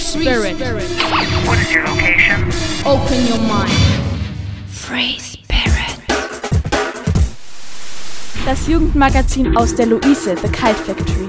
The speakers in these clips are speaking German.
Spirit. What is your location? Open your mind. Free Spirit. Das Jugendmagazin aus der Luise, The Kite Factory.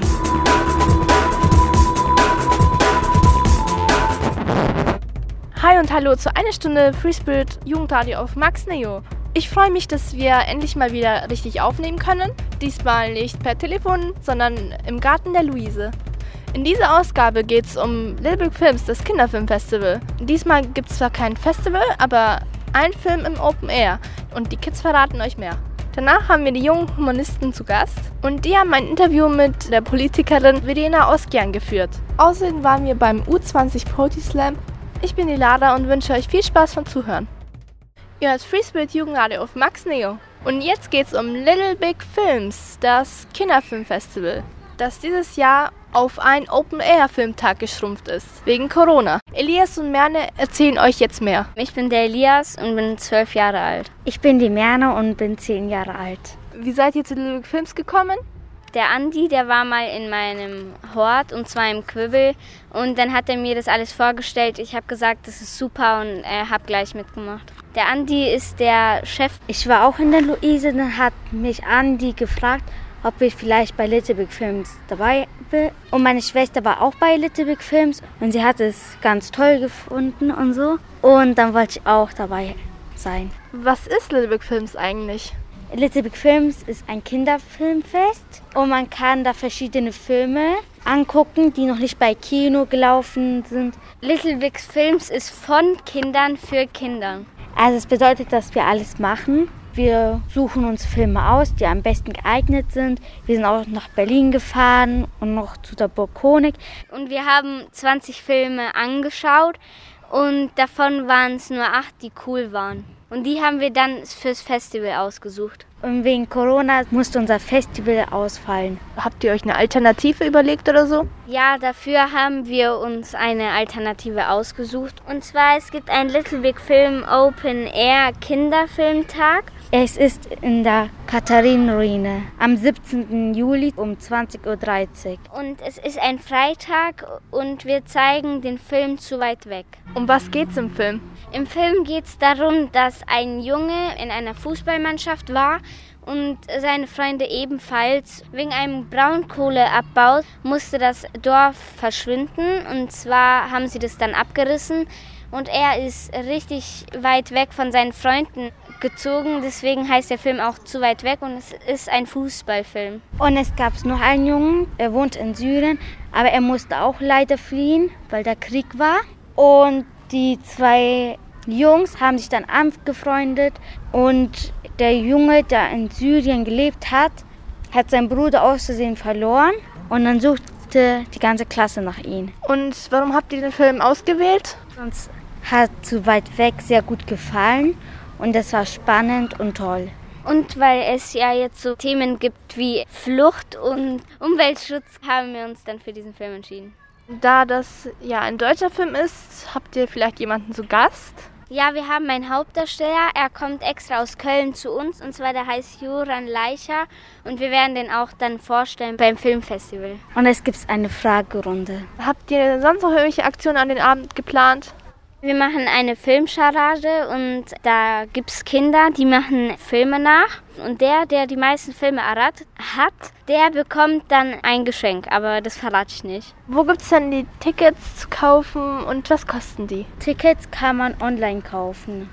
Hi und hallo zu einer Stunde Free Spirit Jugendradio auf Max Neo. Ich freue mich, dass wir endlich mal wieder richtig aufnehmen können. Diesmal nicht per Telefon, sondern im Garten der Luise. In dieser Ausgabe geht es um Little Big Films, das Kinderfilmfestival. Diesmal gibt es zwar kein Festival, aber ein Film im Open Air und die Kids verraten euch mehr. Danach haben wir die jungen Humanisten zu Gast und die haben ein Interview mit der Politikerin Verena Oskian geführt. Außerdem waren wir beim U20 Poetry Slam. Ich bin die Lara und wünsche euch viel Spaß beim Zuhören. Ihr hört Free Spirit Jugendradio auf Max Neo. Und jetzt geht's um Little Big Films, das Kinderfilmfestival, das dieses Jahr auf einen Open-Air-Filmtag geschrumpft ist, wegen Corona. Elias und Merne erzählen euch jetzt mehr. Ich bin der Elias und bin 12 Jahre alt. Ich bin die Merne und bin 10 Jahre alt. Wie seid ihr zu Little Big Films gekommen? Der Andi, der war mal in meinem Hort und zwar im Quibbel und dann hat er mir das alles vorgestellt. Ich habe gesagt, das ist super und er hat gleich mitgemacht. Der Andi ist der Chef. Ich war auch in der Luise, dann hat mich Andi gefragt, ob ich vielleicht bei Little Big Films dabei bin. Und meine Schwester war auch bei Little Big Films und sie hat es ganz toll gefunden und so. Und dann wollte ich auch dabei sein. Was ist Little Big Films eigentlich? Little Big Films ist ein Kinderfilmfest und man kann da verschiedene Filme angucken, die noch nicht bei Kino gelaufen sind. Little Big Films ist von Kindern für Kinder. Also es bedeutet, dass wir alles machen. Wir suchen uns Filme aus, die am besten geeignet sind. Wir sind auch nach Berlin gefahren und noch zu der Burg Konig. Und wir haben 20 Filme angeschaut und davon waren es nur 8, die cool waren. Und die haben wir dann fürs Festival ausgesucht. Und wegen Corona musste unser Festival ausfallen. Habt ihr euch eine Alternative überlegt oder so? Ja, dafür haben wir uns eine Alternative ausgesucht. Und zwar, es gibt einen Little Big Film Open Air Kinderfilmtag. Es ist in der Katharinenruine am 17. Juli um 20.30 Uhr. Und es ist ein Freitag und wir zeigen den Film Zu weit weg. Um was geht's im Film? Im Film geht es darum, dass ein Junge in einer Fußballmannschaft war und seine Freunde ebenfalls. Wegen einem Braunkohleabbau musste das Dorf verschwinden und zwar haben sie das dann abgerissen und er ist richtig weit weg von seinen Freunden gezogen. Deswegen heißt der Film auch Zu weit weg und es ist ein Fußballfilm. Und es gab noch einen Jungen, er wohnt in Syrien, aber er musste auch leider fliehen, weil der Krieg war. Und die 2 Jungs haben sich dann angefreundet und der Junge, der in Syrien gelebt hat, hat seinen Bruder aus Versehen verloren und dann suchte die ganze Klasse nach ihm. Und warum habt ihr den Film ausgewählt? Uns hat Zu weit weg sehr gut gefallen und das war spannend und toll. Und weil es ja jetzt so Themen gibt wie Flucht und Umweltschutz, haben wir uns dann für diesen Film entschieden. Da das ja ein deutscher Film ist, habt ihr vielleicht jemanden zu Gast? Ja, wir haben einen Hauptdarsteller, er kommt extra aus Köln zu uns und zwar der heißt Joran Leicher und wir werden den auch dann vorstellen beim Filmfestival. Und es gibt eine Fragerunde. Habt ihr sonst noch irgendwelche Aktionen an den Abend geplant? Wir machen eine Filmcharade und da gibt es Kinder, die machen Filme nach. Und der die meisten Filme erraten hat, der bekommt dann ein Geschenk, aber das verrate ich nicht. Wo gibt es denn die Tickets zu kaufen und was kosten die? Tickets kann man online kaufen.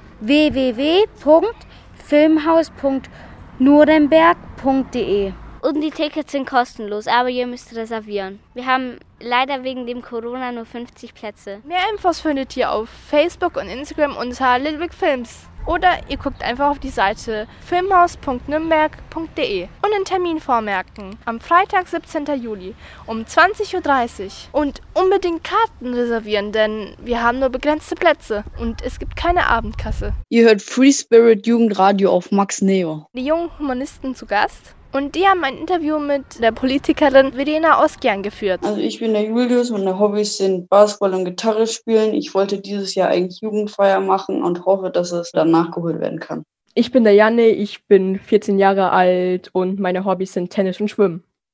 www.filmhaus.nuremberg.de. Und die Tickets sind kostenlos, aber ihr müsst reservieren. Wir haben leider wegen dem Corona nur 50 Plätze. Mehr Infos findet ihr auf Facebook und Instagram unter Little Big Films. Oder ihr guckt einfach auf die Seite filmhaus.nürnberg.de und den Termin vormerken. Am Freitag, 17. Juli um 20.30 Uhr. Und unbedingt Karten reservieren, denn wir haben nur begrenzte Plätze und es gibt keine Abendkasse. Ihr hört Free Spirit Jugendradio auf Max Neo. Die jungen Humanisten zu Gast. Und die haben ein Interview mit der Politikerin Verena Oskian geführt. Also ich bin der Julius, meine Hobbys sind Basketball und Gitarre spielen. Ich wollte dieses Jahr eigentlich Jugendfeier machen und hoffe, dass es dann nachgeholt werden kann. Ich bin der Janne, ich bin 14 Jahre alt und meine Hobbys sind Tennis und Schwimmen.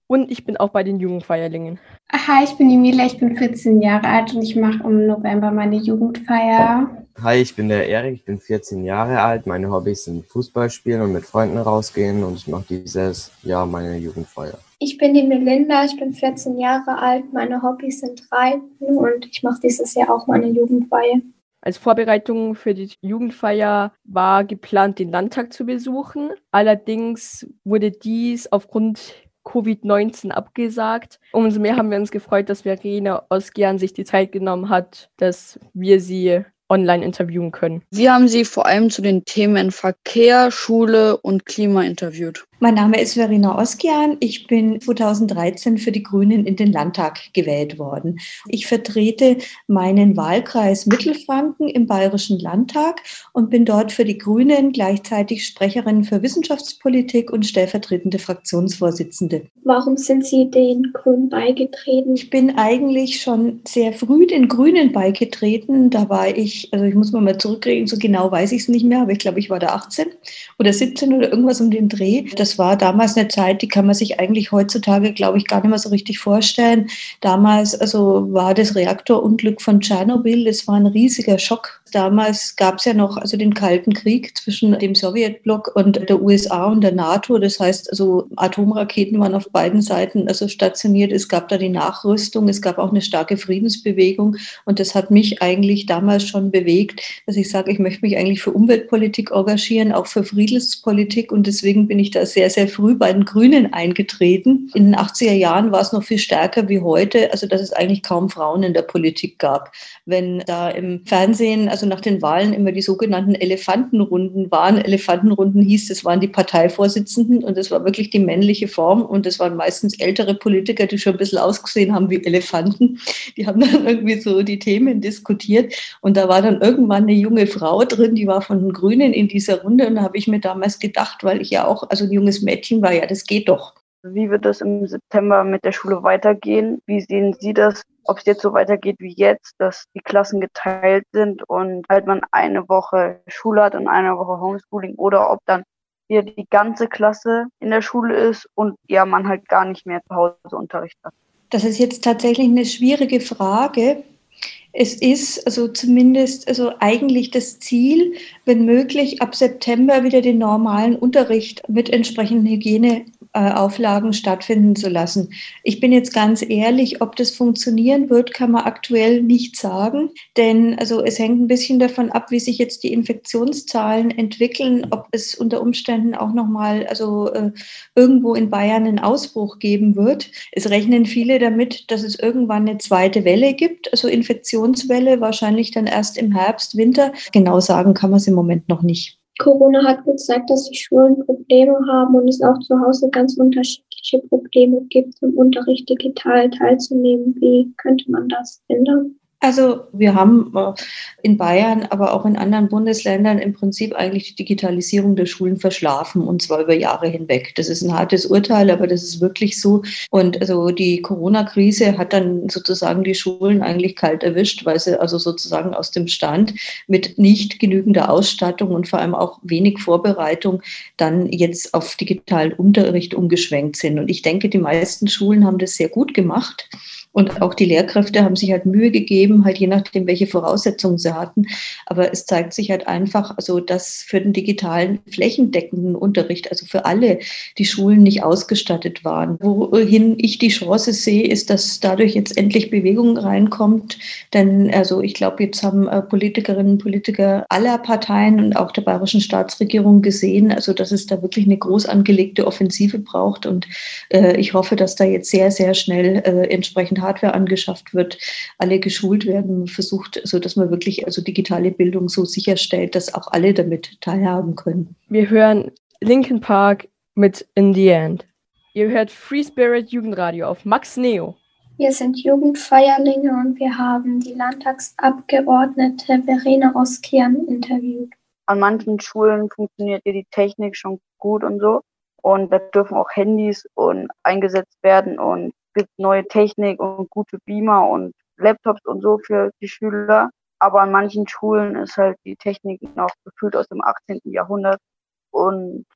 und ich bin auch bei den Jugendfeierlingen. Hi, ich bin Emilia, ich bin 14 Jahre alt und ich mache im November meine Jugendfeier. Hi, ich bin der Erik, ich bin 14 Jahre alt. Meine Hobbys sind Fußball spielen und mit Freunden rausgehen und ich mache dieses Jahr meine Jugendfeier. Ich bin die Melinda, ich bin 14 Jahre alt. Meine Hobbys sind Reiten und ich mache dieses Jahr auch meine Jugendfeier. Als Vorbereitung für die Jugendfeier war geplant, den Landtag zu besuchen. Allerdings wurde dies aufgrund Covid-19 abgesagt. Umso mehr haben wir uns gefreut, dass Verena Oskian sich die Zeit genommen hat, dass wir sie online interviewen können. Wir haben sie vor allem zu den Themen Verkehr, Schule und Klima interviewt. Mein Name ist Verena Oskian. Ich bin 2013 für die Grünen in den Landtag gewählt worden. Ich vertrete meinen Wahlkreis Mittelfranken im Bayerischen Landtag und bin dort für die Grünen gleichzeitig Sprecherin für Wissenschaftspolitik und stellvertretende Fraktionsvorsitzende. Warum sind Sie den Grünen beigetreten? Ich bin eigentlich schon sehr früh den Grünen beigetreten. Da war ich muss mal zurückreden, so genau weiß ich es nicht mehr, aber ich glaube, ich war da 18 oder 17 oder irgendwas um den Dreh. Das war damals eine Zeit, die kann man sich eigentlich heutzutage, glaube ich, gar nicht mehr so richtig vorstellen. Damals war das Reaktorunglück von Tschernobyl, das war ein riesiger Schock. Damals gab es ja noch den Kalten Krieg zwischen dem Sowjetblock und der USA und der NATO. Das heißt, Atomraketen waren auf beiden Seiten stationiert. Es gab da die Nachrüstung, es gab auch eine starke Friedensbewegung. Und das hat mich eigentlich damals schon bewegt, dass ich sage, ich möchte mich eigentlich für Umweltpolitik engagieren, auch für Friedenspolitik. Und deswegen bin ich da sehr, sehr früh bei den Grünen eingetreten. In den 80er Jahren war es noch viel stärker wie heute, dass es eigentlich kaum Frauen in der Politik gab. Wenn da im Fernsehen, nach den Wahlen immer die sogenannten Elefantenrunden waren. Elefantenrunden hieß, das waren die Parteivorsitzenden und das war wirklich die männliche Form und das waren meistens ältere Politiker, die schon ein bisschen ausgesehen haben wie Elefanten. Die haben dann irgendwie so die Themen diskutiert und da war dann irgendwann eine junge Frau drin, die war von den Grünen in dieser Runde und da habe ich mir damals gedacht, weil ich ja auch ein junges Mädchen war, ja, das geht doch. Wie wird es im September mit der Schule weitergehen? Wie sehen Sie das? Ob es jetzt so weitergeht wie jetzt, dass die Klassen geteilt sind und halt man eine Woche Schule hat und eine Woche Homeschooling oder ob dann wieder die ganze Klasse in der Schule ist und ja, man halt gar nicht mehr zu Hause Unterricht hat. Das ist jetzt tatsächlich eine schwierige Frage. Es ist zumindest eigentlich das Ziel, wenn möglich, ab September wieder den normalen Unterricht mit entsprechenden Hygieneauflagen stattfinden zu lassen. Ich bin jetzt ganz ehrlich, ob das funktionieren wird, kann man aktuell nicht sagen, denn es hängt ein bisschen davon ab, wie sich jetzt die Infektionszahlen entwickeln, ob es unter Umständen auch nochmal irgendwo in Bayern einen Ausbruch geben wird. Es rechnen viele damit, dass es irgendwann eine zweite Welle gibt, Infektionswelle, wahrscheinlich dann erst im Herbst, Winter. Genau sagen kann man es im Moment noch nicht. Corona hat gezeigt, dass die Schulen Probleme haben und es auch zu Hause ganz unterschiedliche Probleme gibt, im Unterricht digital teilzunehmen. Wie könnte man das ändern? Wir haben in Bayern, aber auch in anderen Bundesländern im Prinzip eigentlich die Digitalisierung der Schulen verschlafen und zwar über Jahre hinweg. Das ist ein hartes Urteil, aber das ist wirklich so. Und die Corona-Krise hat dann sozusagen die Schulen eigentlich kalt erwischt, weil sie sozusagen aus dem Stand mit nicht genügender Ausstattung und vor allem auch wenig Vorbereitung dann jetzt auf digitalen Unterricht umgeschwenkt sind. Und ich denke, die meisten Schulen haben das sehr gut gemacht. Und auch die Lehrkräfte haben sich halt Mühe gegeben, halt je nachdem, welche Voraussetzungen sie hatten. Aber es zeigt sich halt einfach, dass für den digitalen flächendeckenden Unterricht, für alle, die Schulen nicht ausgestattet waren. Wohin ich die Chance sehe, ist, dass dadurch jetzt endlich Bewegung reinkommt. Denn ich glaube, jetzt haben Politikerinnen und Politiker aller Parteien und auch der bayerischen Staatsregierung gesehen, dass es da wirklich eine groß angelegte Offensive braucht. Und ich hoffe, dass da jetzt sehr, sehr schnell entsprechend Hardware angeschafft wird, alle geschult werden, versucht, dass man wirklich digitale Bildung so sicherstellt, dass auch alle damit teilhaben können. Wir hören Linkin Park mit In the End. Ihr hört Free Spirit Jugendradio auf Max Neo. Wir sind Jugendfeierlinge und wir haben die Landtagsabgeordnete Verena Oskian interviewt. An manchen Schulen funktioniert ja die Technik schon gut und so. Und da dürfen auch Handys eingesetzt werden und es gibt neue Technik und gute Beamer und Laptops und so für die Schüler. Aber an manchen Schulen ist halt die Technik noch gefühlt aus dem 18. Jahrhundert. Und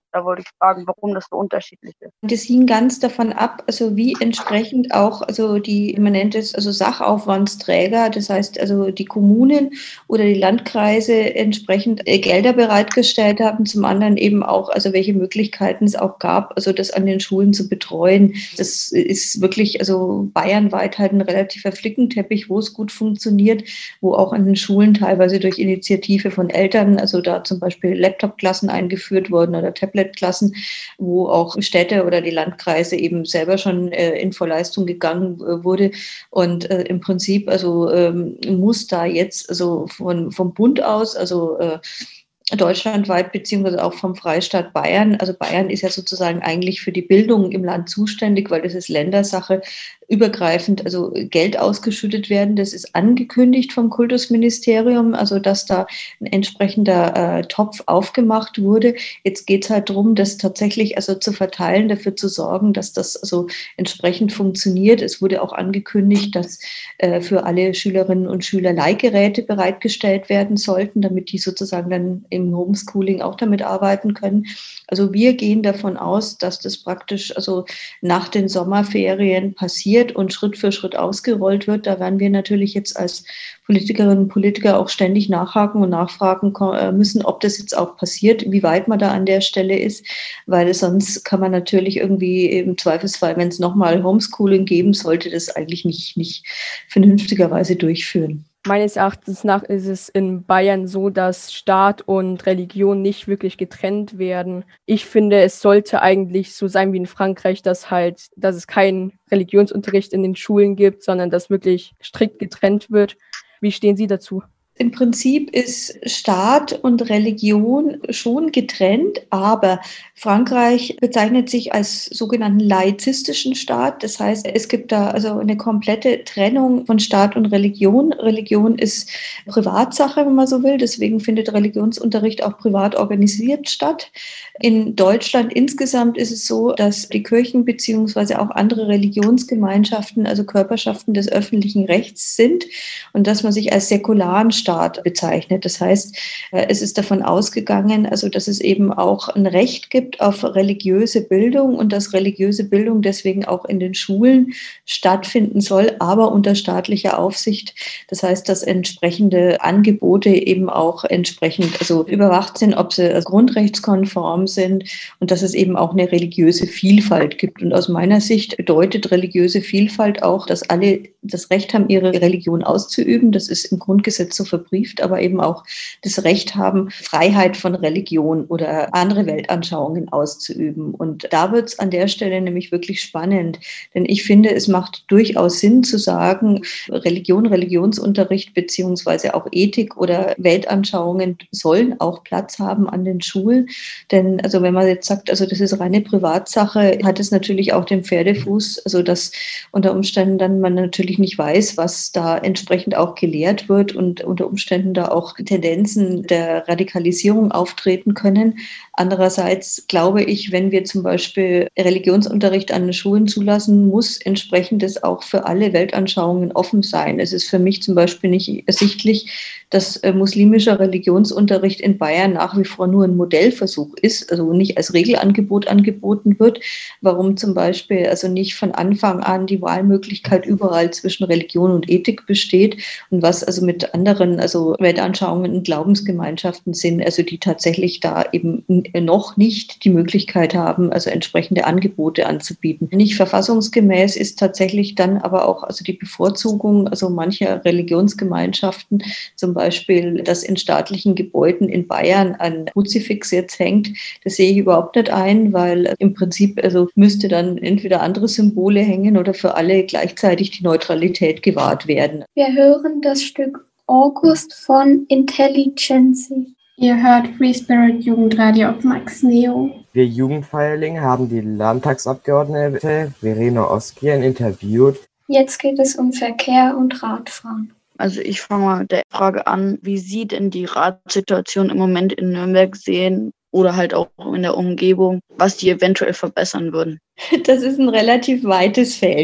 Da wollte ich fragen, warum das so unterschiedlich ist. Das hing ganz davon ab, also wie entsprechend auch, also man nennt es also Sachaufwandsträger, das heißt also die Kommunen oder die Landkreise entsprechend Gelder bereitgestellt haben, zum anderen eben auch, also welche Möglichkeiten es auch gab, also das an den Schulen zu betreuen. Das ist wirklich also bayernweit halt ein relativer Flickenteppich, wo es gut funktioniert, wo auch an den Schulen teilweise durch Initiative von Eltern, also da zum Beispiel Laptop-Klassen eingeführt wurden oder Tablet-Klassen, wo auch Städte oder die Landkreise eben selber schon in Vorleistung gegangen wurde. Und im Prinzip also muss da jetzt also vom Bund aus, also deutschlandweit beziehungsweise auch vom Freistaat Bayern. Also Bayern ist ja sozusagen eigentlich für die Bildung im Land zuständig, weil das ist Ländersache, übergreifend also Geld ausgeschüttet werden. Das ist angekündigt vom Kultusministerium, also dass da ein entsprechender Topf aufgemacht wurde. Jetzt geht es halt darum, das tatsächlich also zu verteilen, dafür zu sorgen, dass das also entsprechend funktioniert. Es wurde auch angekündigt, dass für alle Schülerinnen und Schüler Leihgeräte bereitgestellt werden sollten, damit die sozusagen dann im Homeschooling auch damit arbeiten können. Also wir gehen davon aus, dass das praktisch also nach den Sommerferien passiert und Schritt für Schritt ausgerollt wird. Da werden wir natürlich jetzt als Politikerinnen und Politiker auch ständig nachhaken und nachfragen müssen, ob das jetzt auch passiert, wie weit man da an der Stelle ist, weil sonst kann man natürlich irgendwie im Zweifelsfall, wenn es nochmal Homeschooling geben sollte, das eigentlich nicht vernünftigerweise durchführen. Meines Erachtens nach ist es in Bayern so, dass Staat und Religion nicht wirklich getrennt werden. Ich finde, es sollte eigentlich so sein wie in Frankreich, dass es keinen Religionsunterricht in den Schulen gibt, sondern dass wirklich strikt getrennt wird. Wie stehen Sie dazu? Im Prinzip ist Staat und Religion schon getrennt, aber Frankreich bezeichnet sich als sogenannten laizistischen Staat. Das heißt, es gibt da also eine komplette Trennung von Staat und Religion. Religion ist Privatsache, wenn man so will. Deswegen findet Religionsunterricht auch privat organisiert statt. In Deutschland insgesamt ist es so, dass die Kirchen beziehungsweise auch andere Religionsgemeinschaften, also Körperschaften des öffentlichen Rechts sind und dass man sich als säkularen Staat bezeichnet. Das heißt, es ist davon ausgegangen, also dass es eben auch ein Recht gibt auf religiöse Bildung und dass religiöse Bildung deswegen auch in den Schulen stattfinden soll, aber unter staatlicher Aufsicht. Das heißt, dass entsprechende Angebote eben auch entsprechend also überwacht sind, ob sie grundrechtskonform sind und dass es eben auch eine religiöse Vielfalt gibt. Und aus meiner Sicht bedeutet religiöse Vielfalt auch, dass alle das Recht haben, ihre Religion auszuüben. Das ist im Grundgesetz so verbrieft, aber eben auch das Recht haben, Freiheit von Religion oder andere Weltanschauungen auszuüben. Und da wird es an der Stelle nämlich wirklich spannend, denn ich finde, es macht durchaus Sinn zu sagen, Religion, Religionsunterricht beziehungsweise auch Ethik oder Weltanschauungen sollen auch Platz haben an den Schulen, denn also wenn man jetzt sagt, also das ist reine Privatsache, hat es natürlich auch den Pferdefuß, also dass unter Umständen dann man natürlich nicht weiß, was da entsprechend auch gelehrt wird und unter Umständen da auch Tendenzen der Radikalisierung auftreten können. Andererseits glaube ich, wenn wir zum Beispiel Religionsunterricht an den Schulen zulassen, muss entsprechendes auch für alle Weltanschauungen offen sein. Es ist für mich zum Beispiel nicht ersichtlich, dass muslimischer Religionsunterricht in Bayern nach wie vor nur ein Modellversuch ist, also nicht als Regelangebot angeboten wird. Warum zum Beispiel also nicht von Anfang an die Wahlmöglichkeit überall zwischen Religion und Ethik besteht und was also mit anderen also Weltanschauungen und Glaubensgemeinschaften sind, also die tatsächlich da eben noch nicht die Möglichkeit haben, also entsprechende Angebote anzubieten. Nicht verfassungsgemäß ist tatsächlich dann aber auch also die Bevorzugung also mancher Religionsgemeinschaften, zum Beispiel, dass in staatlichen Gebäuden in Bayern ein Kruzifix jetzt hängt, das sehe ich überhaupt nicht ein, weil im Prinzip also müsste dann entweder andere Symbole hängen oder für alle gleichzeitig die Neutralität gewahrt werden. Wir hören das Stück August von Intelligency. Ihr hört Free Spirit Jugendradio auf Max Neo. Wir Jugendfeierlinge haben die Landtagsabgeordnete Verena Oskien interviewt. Jetzt geht es um Verkehr und Radfahren. Also ich fange mal mit der Frage an, wie Sie denn die Radsituation im Moment in Nürnberg sehen oder halt auch in der Umgebung, was die eventuell verbessern würden. Das ist ein relativ weites Feld.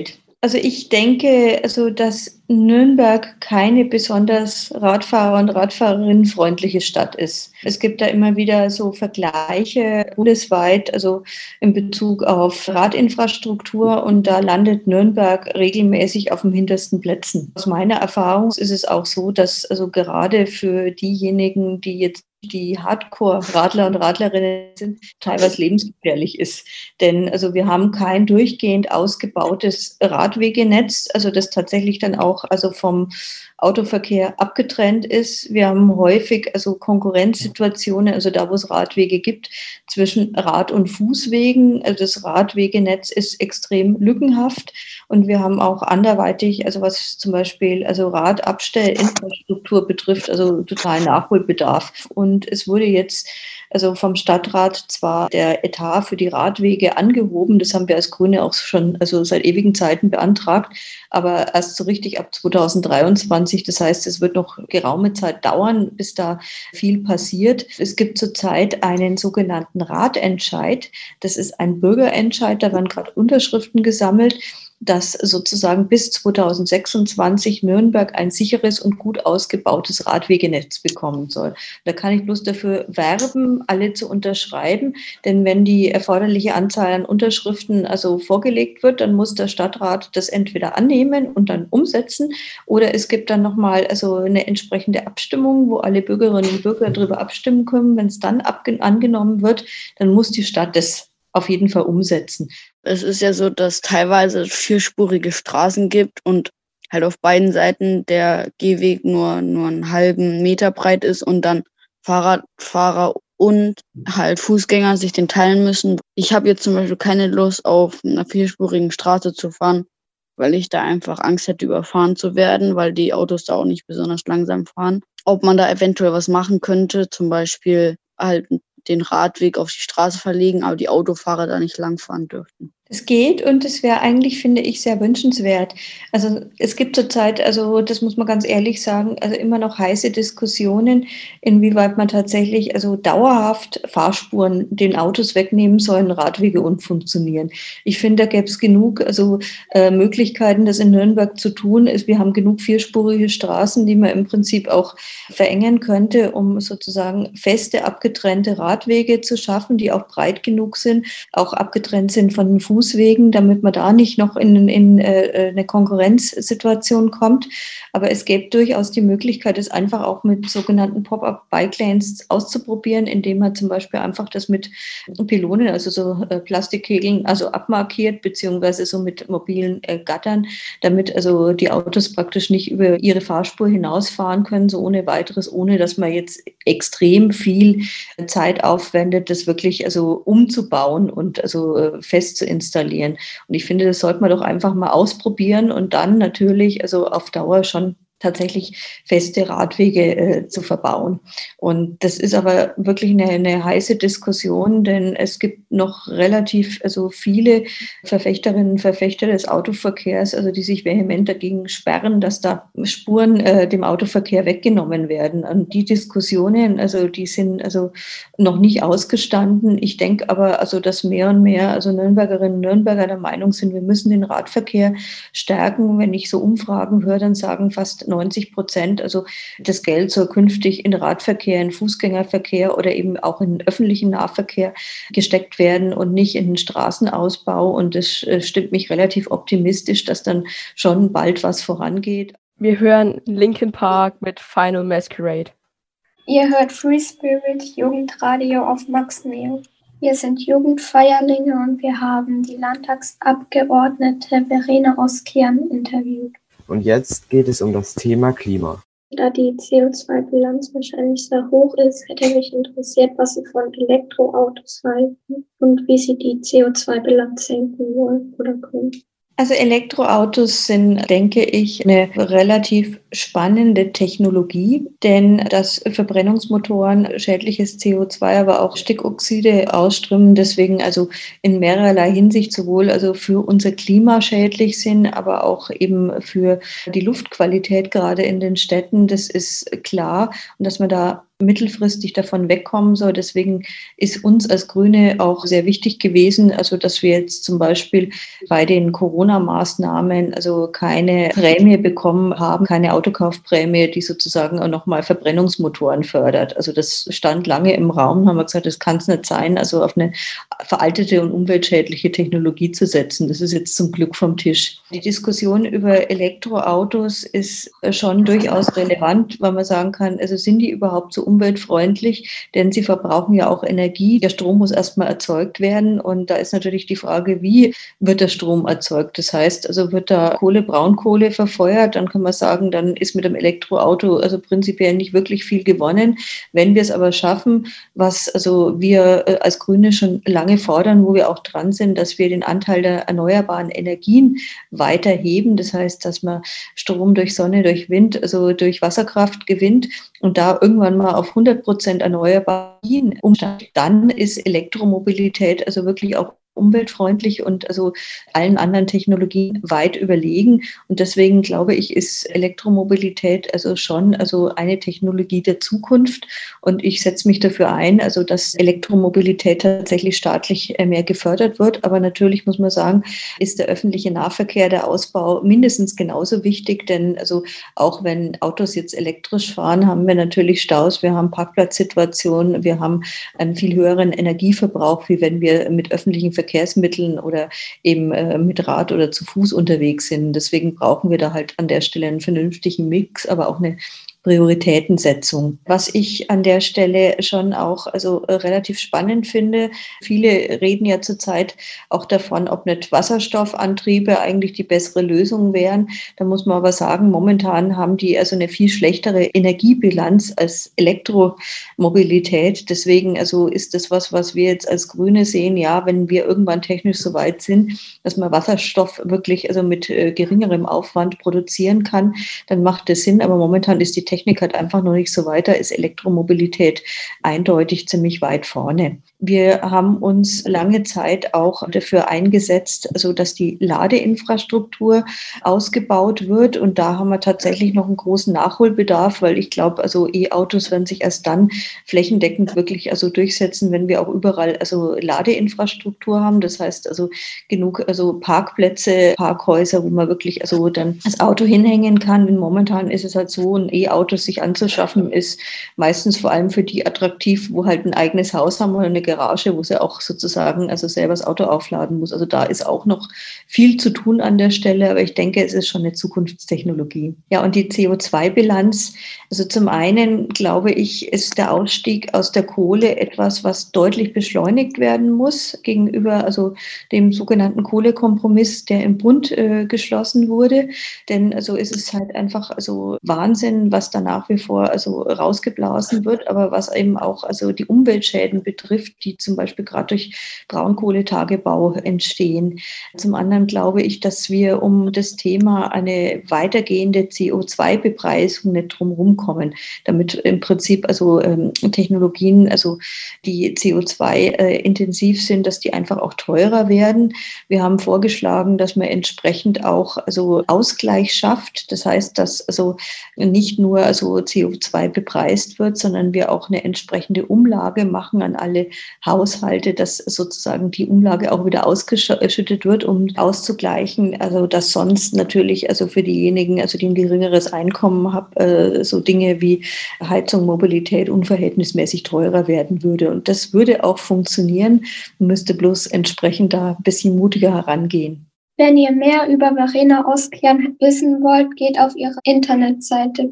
Also ich denke, dass Nürnberg keine besonders Radfahrer- und Radfahrerinnenfreundliche Stadt ist. Es gibt da immer wieder so Vergleiche bundesweit, also in Bezug auf Radinfrastruktur, und da landet Nürnberg regelmäßig auf den hintersten Plätzen. Aus meiner Erfahrung ist es auch so, dass also gerade für diejenigen, die jetzt die Hardcore-Radler und Radlerinnen sind, teilweise lebensgefährlich ist. Denn also wir haben kein durchgehend ausgebautes Radwegenetz, also das tatsächlich dann auch also vom Autoverkehr abgetrennt ist. Wir haben häufig also Konkurrenzsituationen, also da, wo es Radwege gibt, zwischen Rad- und Fußwegen. Also das Radwegenetz ist extrem lückenhaft, und wir haben auch anderweitig, also was zum Beispiel also Radabstellinfrastruktur betrifft, also total Nachholbedarf. Und es wurde jetzt also vom Stadtrat zwar der Etat für die Radwege angehoben, das haben wir als Grüne auch schon also seit ewigen Zeiten beantragt, aber erst so richtig ab 2023. Das heißt, es wird noch geraume Zeit dauern, bis da viel passiert. Es gibt zurzeit einen sogenannten Ratentscheid. Das ist ein Bürgerentscheid, da werden gerade Unterschriften gesammelt, dass sozusagen bis 2026 Nürnberg ein sicheres und gut ausgebautes Radwegenetz bekommen soll. Da kann ich bloß dafür werben, alle zu unterschreiben, denn wenn die erforderliche Anzahl an Unterschriften also vorgelegt wird, dann muss der Stadtrat das entweder annehmen und dann umsetzen, oder es gibt dann nochmal also eine entsprechende Abstimmung, wo alle Bürgerinnen und Bürger darüber abstimmen können. Wenn es dann angenommen wird, dann muss die Stadt das auf jeden Fall umsetzen. Es ist ja so, dass teilweise vierspurige Straßen gibt und halt auf beiden Seiten der Gehweg nur einen halben Meter breit ist und dann Fahrradfahrer und halt Fußgänger sich den teilen müssen. Ich habe jetzt zum Beispiel keine Lust, auf einer vierspurigen Straße zu fahren, weil ich da einfach Angst hätte, überfahren zu werden, weil die Autos da auch nicht besonders langsam fahren. Ob man da eventuell was machen könnte, zum Beispiel halt den Radweg auf die Straße verlegen, aber die Autofahrer da nicht langfahren dürften. Es geht, und es wäre eigentlich, finde ich, sehr wünschenswert. Also es gibt zurzeit, also das muss man ganz ehrlich sagen, also immer noch heiße Diskussionen, inwieweit man tatsächlich also dauerhaft Fahrspuren den Autos wegnehmen sollen, Radwege umfunktionieren. Ich finde, da gäbe es genug also Möglichkeiten, das in Nürnberg zu tun. Wir haben genug vierspurige Straßen, die man im Prinzip auch verengen könnte, um sozusagen feste, abgetrennte Radwege zu schaffen, die auch breit genug sind, auch abgetrennt sind von den Fußwegen, damit man da nicht noch in eine Konkurrenzsituation kommt. Aber es gäbe durchaus die Möglichkeit, es einfach auch mit sogenannten Pop-up-Bike-Lanes auszuprobieren, indem man zum Beispiel einfach das mit Pylonen, also so Plastikkegeln, also abmarkiert, beziehungsweise so mit mobilen Gattern, damit also die Autos praktisch nicht über ihre Fahrspur hinausfahren können, so ohne weiteres, ohne dass man jetzt extrem viel Zeit aufwendet, das wirklich also umzubauen und also fest zu installieren. Und ich finde, das sollte man doch einfach mal ausprobieren und dann natürlich also auf Dauer schon tatsächlich feste Radwege zu verbauen. Und das ist aber wirklich eine heiße Diskussion, denn es gibt noch relativ also viele Verfechterinnen und Verfechter des Autoverkehrs, also die sich vehement dagegen sperren, dass da Spuren dem Autoverkehr weggenommen werden. Und die Diskussionen, also die sind also noch nicht ausgestanden. Ich denke aber, also dass mehr und mehr also Nürnbergerinnen und Nürnberger der Meinung sind, wir müssen den Radverkehr stärken. Wenn ich so Umfragen höre, dann sagen fast 90%, also das Geld soll künftig in Radverkehr, in Fußgängerverkehr oder eben auch in öffentlichen Nahverkehr gesteckt werden und nicht in den Straßenausbau. Und das stimmt mich relativ optimistisch, dass dann schon bald was vorangeht. Wir hören Linkin Park mit Final Masquerade. Ihr hört Free Spirit Jugendradio auf Max Neo. Wir sind Jugendfeierlinge und wir haben die Landtagsabgeordnete Verena Oskian interviewt. Und jetzt geht es um das Thema Klima. Da die CO2-Bilanz wahrscheinlich sehr hoch ist, hätte mich interessiert, was Sie von Elektroautos halten und wie Sie die CO2-Bilanz senken wollen oder können. Also Elektroautos sind, denke ich, eine relativ spannende Technologie, denn dass Verbrennungsmotoren schädliches CO2, aber auch Stickoxide ausströmen, deswegen also in mehrerlei Hinsicht sowohl also für unser Klima schädlich sind, aber auch eben für die Luftqualität gerade in den Städten, das ist klar. Und dass man da mittelfristig davon wegkommen soll. Deswegen ist uns als Grüne auch sehr wichtig gewesen, also dass wir jetzt zum Beispiel bei den Corona-Maßnahmen also keine Prämie bekommen haben, keine Autokaufprämie, die sozusagen auch nochmal Verbrennungsmotoren fördert. Also das stand lange im Raum, haben wir gesagt, das kann es nicht sein, also auf eine veraltete und umweltschädliche Technologie zu setzen. Das ist jetzt zum Glück vom Tisch. Die Diskussion über Elektroautos ist schon durchaus relevant, weil man sagen kann, also sind die überhaupt so umweltfreundlich, denn sie verbrauchen ja auch Energie. Der Strom muss erstmal erzeugt werden und da ist natürlich die Frage, wie wird der Strom erzeugt? Das heißt, also wird da Braunkohle verfeuert, dann kann man sagen, dann ist mit dem Elektroauto also prinzipiell nicht wirklich viel gewonnen. Wenn wir es aber schaffen, was also wir als Grüne schon lange fordern, wo wir auch dran sind, dass wir den Anteil der erneuerbaren Energien weiter heben, das heißt, dass man Strom durch Sonne, durch Wind, also durch Wasserkraft gewinnt und da irgendwann mal auf 100% erneuerbare Energien umsteigt, dann ist Elektromobilität also wirklich auch umweltfreundlich und also allen anderen Technologien weit überlegen. Und deswegen glaube ich, ist Elektromobilität also schon also eine Technologie der Zukunft. Und ich setze mich dafür ein, also dass Elektromobilität tatsächlich staatlich mehr gefördert wird. Aber natürlich muss man sagen, ist der öffentliche Nahverkehr, der Ausbau mindestens genauso wichtig. Denn also auch wenn Autos jetzt elektrisch fahren, haben wir natürlich Staus, wir haben Parkplatzsituationen, wir haben einen viel höheren Energieverbrauch, wie wenn wir mit öffentlichen Verkehrsmitteln oder eben mit Rad oder zu Fuß unterwegs sind. Deswegen brauchen wir da halt an der Stelle einen vernünftigen Mix, aber auch eine Prioritätensetzung. Was ich an der Stelle schon auch also relativ spannend finde, viele reden ja zurzeit auch davon, ob nicht Wasserstoffantriebe eigentlich die bessere Lösung wären. Da muss man aber sagen, momentan haben die also eine viel schlechtere Energiebilanz als Elektromobilität. Deswegen also ist das was wir jetzt als Grüne sehen, ja, wenn wir irgendwann technisch so weit sind, dass man Wasserstoff wirklich also mit geringerem Aufwand produzieren kann, dann macht das Sinn. Aber momentan ist die Technik halt einfach noch nicht so weit, da ist Elektromobilität eindeutig ziemlich weit vorne. Wir haben uns lange Zeit auch dafür eingesetzt, also dass die Ladeinfrastruktur ausgebaut wird und da haben wir tatsächlich noch einen großen Nachholbedarf, weil ich glaube, also E-Autos werden sich erst dann flächendeckend wirklich also durchsetzen, wenn wir auch überall also Ladeinfrastruktur haben, das heißt also genug also Parkplätze, Parkhäuser, wo man wirklich also dann das Auto hinhängen kann, denn momentan ist es halt so, ein E-Auto sich anzuschaffen ist meistens vor allem für die attraktiv, wo halt ein eigenes Haus haben oder eine Garage, wo sie auch sozusagen also selber das Auto aufladen muss. Also da ist auch noch viel zu tun an der Stelle, aber ich denke, es ist schon eine Zukunftstechnologie. Ja, und die CO2-Bilanz, also zum einen glaube ich, ist der Ausstieg aus der Kohle etwas, was deutlich beschleunigt werden muss gegenüber also dem sogenannten Kohlekompromiss, der im Bund geschlossen wurde. Denn also ist es halt einfach also Wahnsinn, was da nach wie vor also rausgeblasen wird, aber was eben auch also die Umweltschäden betrifft, die zum Beispiel gerade durch Braunkohletagebau entstehen. Zum anderen glaube ich, dass wir um das Thema eine weitergehende CO2-Bepreisung nicht drumherum kommen, damit im Prinzip also Technologien, also die CO2-intensiv sind, dass die einfach auch teurer werden. Wir haben vorgeschlagen, dass man entsprechend auch also Ausgleich schafft. Das heißt, dass also nicht nur also CO2 bepreist wird, sondern wir auch eine entsprechende Umlage machen an alle Haushalte, dass sozusagen die Umlage auch wieder ausgeschüttet wird, um auszugleichen. Also dass sonst natürlich also für diejenigen, also die ein geringeres Einkommen haben, so Dinge wie Heizung, Mobilität unverhältnismäßig teurer werden würde. Und das würde auch funktionieren. Man müsste bloß entsprechend da ein bisschen mutiger herangehen. Wenn ihr mehr über Verena Oskian wissen wollt, geht auf ihre Internetseite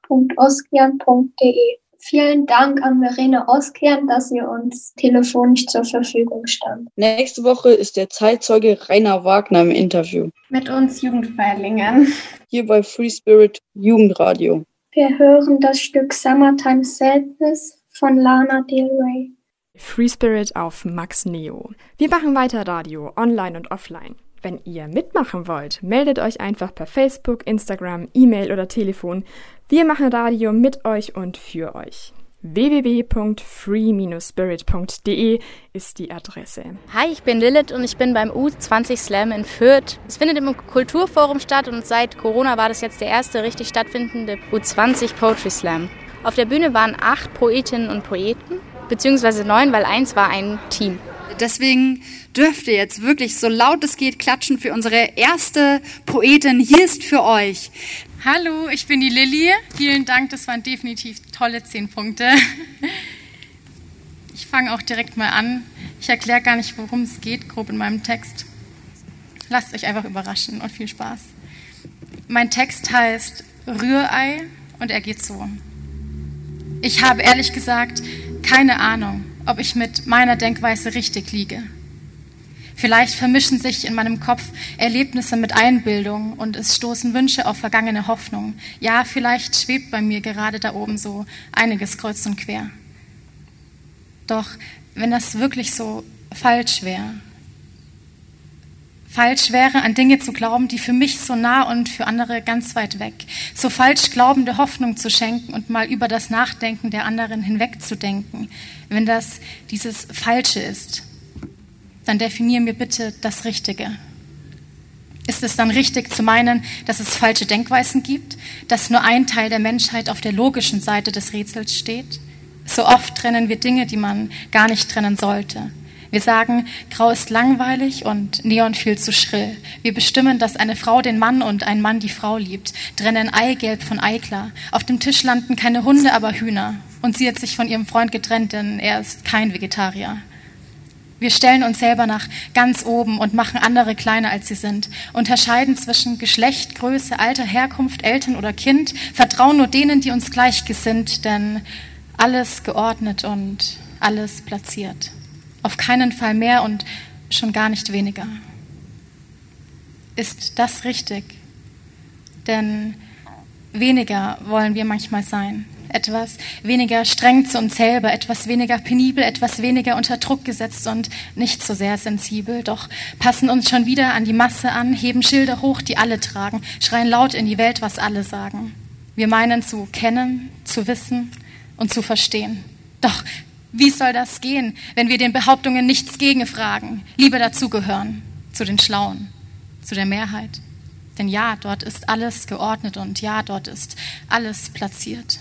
blog.oskian.de. Vielen Dank an Verena Oskian, dass sie uns telefonisch zur Verfügung stand. Nächste Woche ist der Zeitzeuge Rainer Wagner im Interview. Mit uns Jugendfeierlingern. Hier bei Free Spirit Jugendradio. Wir hören das Stück Summertime Sadness von Lana Del Rey. Free Spirit auf Max Neo. Wir machen weiter Radio, online und offline. Wenn ihr mitmachen wollt, meldet euch einfach per Facebook, Instagram, E-Mail oder Telefon. Wir machen Radio mit euch und für euch. www.free-spirit.de ist die Adresse. Hi, ich bin Lilith und ich bin beim U20 Slam in Fürth. Es findet im Kulturforum statt und seit Corona war das jetzt der erste richtig stattfindende U20 Poetry Slam. Auf der Bühne waren 8 Poetinnen und Poeten, beziehungsweise 9, weil 1 war ein Team. Deswegen dürft ihr jetzt wirklich so laut es geht klatschen für unsere erste Poetin. Hier ist für euch. Hallo, ich bin die Lilly. Vielen Dank, das waren definitiv tolle 10 Punkte. Ich fange auch direkt mal an. Ich erkläre gar nicht, worum es geht, grob in meinem Text. Lasst euch einfach überraschen und viel Spaß. Mein Text heißt Rührei und er geht so. Ich habe ehrlich gesagt keine Ahnung, ob ich mit meiner Denkweise richtig liege. Vielleicht vermischen sich in meinem Kopf Erlebnisse mit Einbildung und es stoßen Wünsche auf vergangene Hoffnung. Ja, vielleicht schwebt bei mir gerade da oben so einiges kreuz und quer. Doch wenn das wirklich so falsch wäre, an Dinge zu glauben, die für mich so nah und für andere ganz weit weg, so falsch glaubende Hoffnung zu schenken und mal über das Nachdenken der anderen hinwegzudenken, wenn das dieses Falsche ist, dann definier mir bitte das Richtige. Ist es dann richtig zu meinen, dass es falsche Denkweisen gibt, dass nur ein Teil der Menschheit auf der logischen Seite des Rätsels steht? So oft trennen wir Dinge, die man gar nicht trennen sollte. Wir sagen, Grau ist langweilig und Neon viel zu schrill. Wir bestimmen, dass eine Frau den Mann und ein Mann die Frau liebt, trennen Eigelb von Eiklar. Auf dem Tisch landen keine Hunde, aber Hühner. Und sie hat sich von ihrem Freund getrennt, denn er ist kein Vegetarier. Wir stellen uns selber nach ganz oben und machen andere kleiner, als sie sind. Unterscheiden zwischen Geschlecht, Größe, Alter, Herkunft, Eltern oder Kind. Vertrauen nur denen, die uns gleichgesinnt, denn alles geordnet und alles platziert. Auf keinen Fall mehr und schon gar nicht weniger. Ist das richtig? Denn weniger wollen wir manchmal sein. Etwas weniger streng zu uns selber, etwas weniger penibel, etwas weniger unter Druck gesetzt und nicht so sehr sensibel. Doch passen uns schon wieder an die Masse an, heben Schilder hoch, die alle tragen, schreien laut in die Welt, was alle sagen. Wir meinen zu kennen, zu wissen und zu verstehen. Doch wie soll das gehen, wenn wir den Behauptungen nichts gegenfragen, lieber dazugehören, zu den Schlauen, zu der Mehrheit? Denn ja, dort ist alles geordnet und ja, dort ist alles platziert.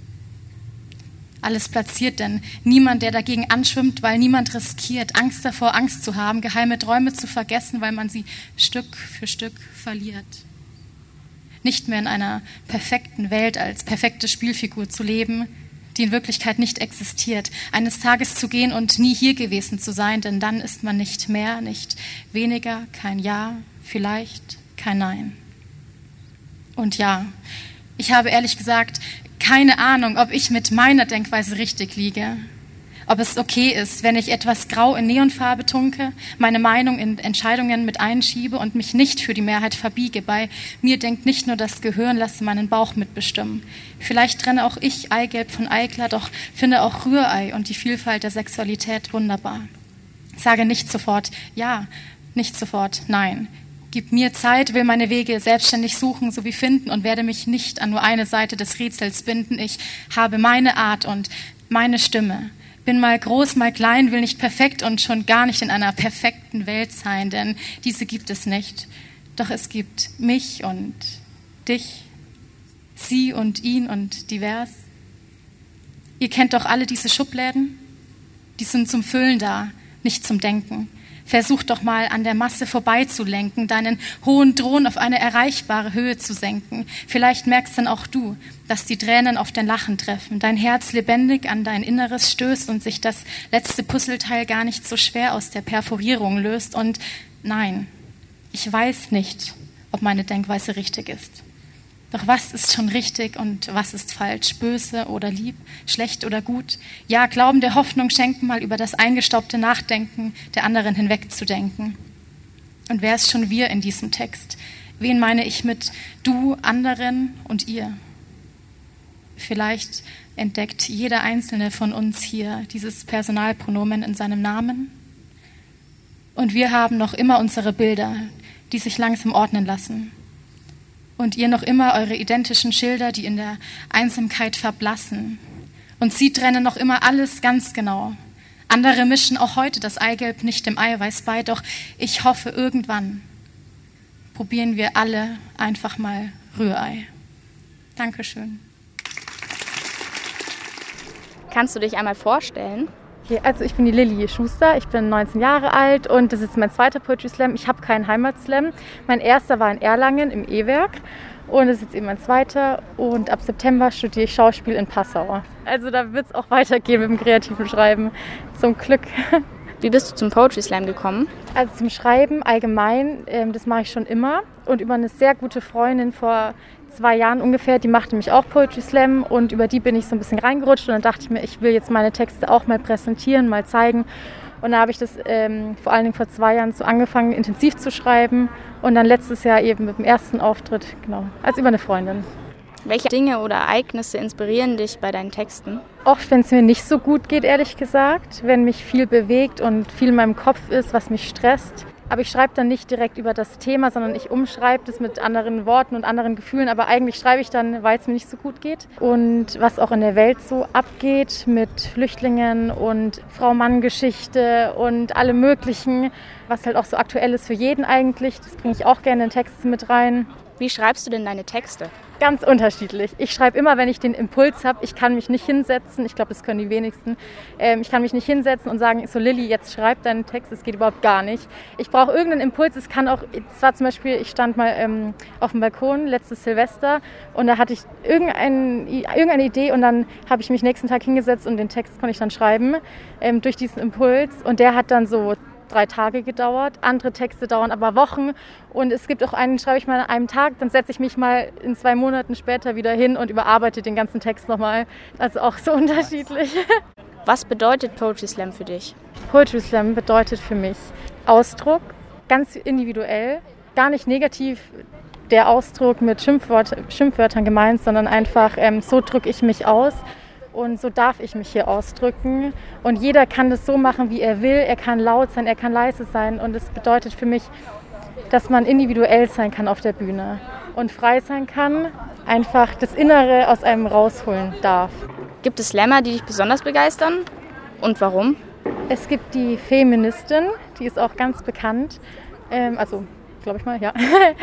Alles platziert, denn niemand, der dagegen anschwimmt, weil niemand riskiert, Angst davor, Angst zu haben, geheime Träume zu vergessen, weil man sie Stück für Stück verliert. Nicht mehr in einer perfekten Welt als perfekte Spielfigur zu leben, die in Wirklichkeit nicht existiert. Eines Tages zu gehen und nie hier gewesen zu sein, denn dann ist man nicht mehr, nicht weniger, kein Ja, vielleicht kein Nein. Und ja, ich habe ehrlich gesagt keine Ahnung, ob ich mit meiner Denkweise richtig liege. Ob es okay ist, wenn ich etwas grau in Neonfarbe tunke, meine Meinung in Entscheidungen mit einschiebe und mich nicht für die Mehrheit verbiege. Bei mir denkt nicht nur das Gehirn, lasse meinen Bauch mitbestimmen. Vielleicht trenne auch ich Eigelb von Eiklar, doch finde auch Rührei und die Vielfalt der Sexualität wunderbar. Sage nicht sofort ja, nicht sofort nein. Gib mir Zeit, will meine Wege selbstständig suchen sowie finden und werde mich nicht an nur eine Seite des Rätsels binden. Ich habe meine Art und meine Stimme. Bin mal groß, mal klein, will nicht perfekt und schon gar nicht in einer perfekten Welt sein, denn diese gibt es nicht. Doch es gibt mich und dich, sie und ihn und divers. Ihr kennt doch alle diese Schubläden? Die sind zum Füllen da, nicht zum Denken. Versuch doch mal an der Masse vorbeizulenken, deinen hohen Thron auf eine erreichbare Höhe zu senken. Vielleicht merkst dann auch du, dass die Tränen auf dein Lachen treffen, dein Herz lebendig an dein Inneres stößt und sich das letzte Puzzleteil gar nicht so schwer aus der Perforierung löst. Und nein, ich weiß nicht, ob meine Denkweise richtig ist. Doch was ist schon richtig und was ist falsch? Böse oder lieb, schlecht oder gut? Ja, Glauben der Hoffnung schenken, mal über das eingestaubte Nachdenken der anderen hinwegzudenken. Und wer ist schon wir in diesem Text? Wen meine ich mit du, anderen und ihr? Vielleicht entdeckt jeder Einzelne von uns hier dieses Personalpronomen in seinem Namen. Und wir haben noch immer unsere Bilder, die sich langsam ordnen lassen. Und ihr noch immer eure identischen Schilder, die in der Einsamkeit verblassen. Und sie trennen noch immer alles ganz genau. Andere mischen auch heute das Eigelb nicht dem Eiweiß bei, doch ich hoffe, irgendwann probieren wir alle einfach mal Rührei. Dankeschön. Kannst du dich einmal vorstellen? Okay, also ich bin die Lilly Schuster, ich bin 19 Jahre alt und das ist mein zweiter Poetry Slam. Ich habe keinen Heimatslam. Mein erster war in Erlangen im E-Werk und das ist jetzt eben mein zweiter und ab September studiere ich Schauspiel in Passau. Also da wird es auch weitergehen mit dem kreativen Schreiben, zum Glück. Wie bist du zum Poetry Slam gekommen? Also zum Schreiben allgemein, das mache ich schon immer und über eine sehr gute Freundin vor 2 Jahren ungefähr, die machte mich auch Poetry Slam und über die bin ich so ein bisschen reingerutscht und dann dachte ich mir, ich will jetzt meine Texte auch mal präsentieren, mal zeigen und da habe ich das vor allen Dingen vor 2 Jahren so angefangen, intensiv zu schreiben und dann letztes Jahr eben mit dem ersten Auftritt, genau, als über eine Freundin. Welche Dinge oder Ereignisse inspirieren dich bei deinen Texten? Auch wenn es mir nicht so gut geht, ehrlich gesagt, wenn mich viel bewegt und viel in meinem Kopf ist, was mich stresst. Aber ich schreibe dann nicht direkt über das Thema, sondern ich umschreibe das mit anderen Worten und anderen Gefühlen. Aber eigentlich schreibe ich dann, weil es mir nicht so gut geht. Und was auch in der Welt so abgeht mit Flüchtlingen und Frau-Mann-Geschichte und allem Möglichen, was halt auch so aktuell ist für jeden eigentlich. Das bringe ich auch gerne in Texte mit rein. Wie schreibst du denn deine Texte? Ganz unterschiedlich. Ich schreibe immer, wenn ich den Impuls habe. Ich kann mich nicht hinsetzen. Ich glaube, das können die wenigsten. Ich kann mich nicht hinsetzen und sagen, so Lilly, jetzt schreib deinen Text. Das geht überhaupt gar nicht. Ich brauche irgendeinen Impuls. Es kann auch, es war zum Beispiel, ich stand mal auf dem Balkon letztes Silvester und da hatte ich irgendeine Idee und dann habe ich mich nächsten Tag hingesetzt und den Text konnte ich dann schreiben durch diesen Impuls und der hat dann so 3 Tage gedauert. Andere Texte dauern aber Wochen. Und es gibt auch einen, schreibe ich mal an einem Tag, dann setze ich mich mal in 2 Monaten später wieder hin und überarbeite den ganzen Text nochmal. Also auch so unterschiedlich. Was bedeutet Poetry Slam für dich? Poetry Slam bedeutet für mich Ausdruck, ganz individuell, gar nicht negativ der Ausdruck mit Schimpfwörtern gemeint, sondern einfach so drücke ich mich aus. Und so darf ich mich hier ausdrücken. Und jeder kann das so machen, wie er will. Er kann laut sein, er kann leise sein. Und es bedeutet für mich, dass man individuell sein kann auf der Bühne. Und frei sein kann, einfach das Innere aus einem rausholen darf. Gibt es Slammer, die dich besonders begeistern? Und warum? Es gibt die Feministin, die ist auch ganz bekannt. Glaube ich mal, ja.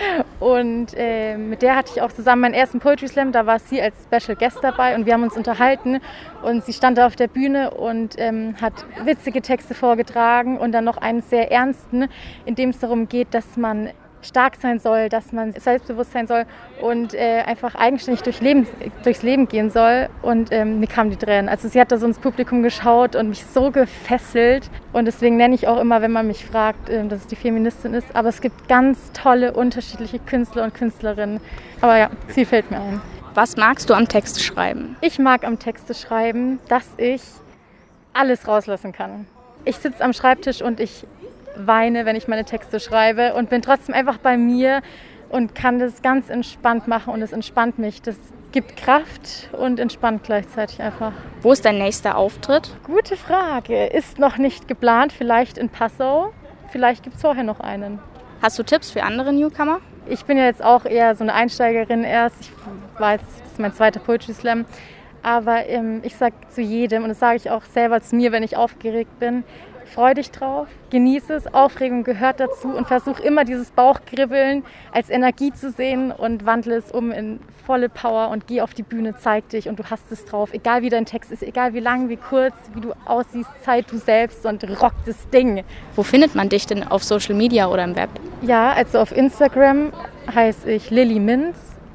Und mit der hatte ich auch zusammen meinen ersten Poetry Slam. Da war sie als Special Guest dabei und wir haben uns unterhalten. Und sie stand da auf der Bühne und hat witzige Texte vorgetragen und dann noch einen sehr ernsten, in dem es darum geht, dass man stark sein soll, dass man selbstbewusst sein soll und einfach eigenständig durchs Leben gehen soll. Und mir kamen die Tränen. Also sie hat da so ins Publikum geschaut und mich so gefesselt. Und deswegen nenne ich auch immer, wenn man mich fragt, dass es die Feministin ist. Aber es gibt ganz tolle, unterschiedliche Künstler und Künstlerinnen. Aber ja, sie fällt mir ein. Was magst du am Texte schreiben? Ich mag am Texte schreiben, dass ich alles rauslassen kann. Ich sitze am Schreibtisch und ich weine, wenn ich meine Texte schreibe und bin trotzdem einfach bei mir und kann das ganz entspannt machen und es entspannt mich. Das gibt Kraft und entspannt gleichzeitig einfach. Wo ist dein nächster Auftritt? Gute Frage. Ist noch nicht geplant, vielleicht in Passau. Vielleicht gibt es vorher noch einen. Hast du Tipps für andere Newcomer? Ich bin ja jetzt auch eher so eine Einsteigerin erst. Das ist mein zweiter Poetry Slam. Aber ich sage zu jedem, und das sage ich auch selber zu mir, wenn ich aufgeregt bin, freu dich drauf, genieße es, Aufregung gehört dazu und versuch immer dieses Bauchkribbeln als Energie zu sehen und wandle es um in volle Power und geh auf die Bühne, zeig dich und du hast es drauf. Egal wie dein Text ist, egal wie lang, wie kurz, wie du aussiehst, sei du selbst und rock das Ding. Wo findet man dich denn auf Social Media oder im Web? Ja, also auf Instagram heiße ich Lilly Minz.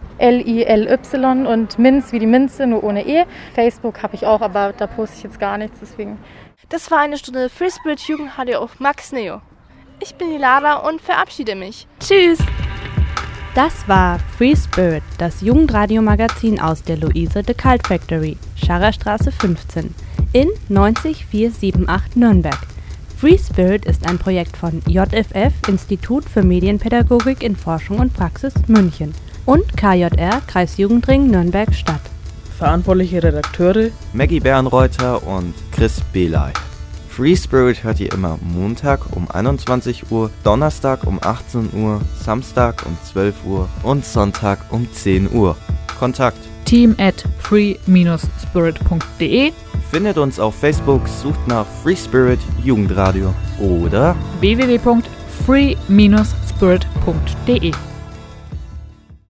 L-I-L-Y und Minz wie die Minze, nur ohne E. Facebook habe ich auch, aber da poste ich jetzt gar nichts, deswegen. Das war eine Stunde Free Spirit Jugendradio auf Max Neo. Ich bin die Lara und verabschiede mich. Tschüss! Das war Free Spirit, das Jugendradio-Magazin aus der Luise de Cult Factory, Scharrerstraße 15, in 90478 Nürnberg. Free Spirit ist ein Projekt von JFF, Institut für Medienpädagogik in Forschung und Praxis München, und KJR, Kreisjugendring Nürnberg-Stadt. Verantwortliche Redakteure Maggie Bärenreuter und Chris Belay. Free Spirit hört ihr immer Montag um 21 Uhr, Donnerstag um 18 Uhr, Samstag um 12 Uhr und Sonntag um 10 Uhr. Kontakt: team@free-spirit.de. Findet uns auf Facebook, sucht nach Free Spirit Jugendradio oder www.free-spirit.de.